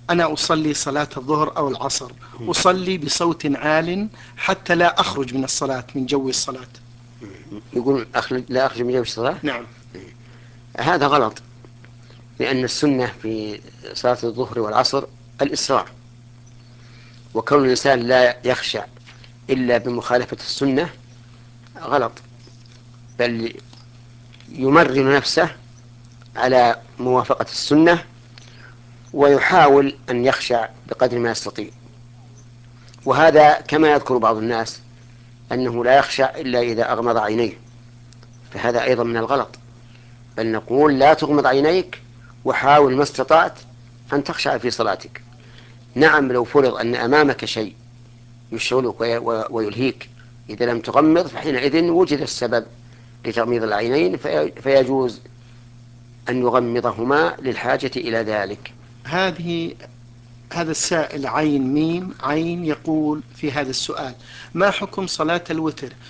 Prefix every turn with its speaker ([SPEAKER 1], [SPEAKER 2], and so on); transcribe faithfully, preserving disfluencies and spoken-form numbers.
[SPEAKER 1] أنا أصلي صلاة الظهر أو العصر، أصلي بصوت عال حتى لا أخرج من الصلاة، من جو الصلاة.
[SPEAKER 2] يقول أخرج لا أخرج من جو الصلاة.
[SPEAKER 1] نعم.
[SPEAKER 2] هذا غلط، لأن السنة في صلاة الظهر والعصر الإسراع، وكون الإنسان لا يخشع إلا بمخالفة السنة غلط، بل يمرن نفسه على موافقة السنة ويحاول أن يخشع بقدر ما يستطيع. وهذا كما يذكر بعض الناس أنه لا يخشع إلا إذا أغمض عينيه، فهذا أيضا من الغلط، بل نقول لا تغمض عينيك وحاول ما استطعت أن تخشع في صلاتك. نعم، لو فرض أن أمامك شيء يشغلك ويلهيك، إذا لم تغمض فحينئذ وجد السبب لتغميض العينين فيجوز أن يغمضهما للحاجة إلى ذلك.
[SPEAKER 1] هذه هذا السائل عين ميم عين يقول في هذا السؤال: ما حكم صلاة الوتر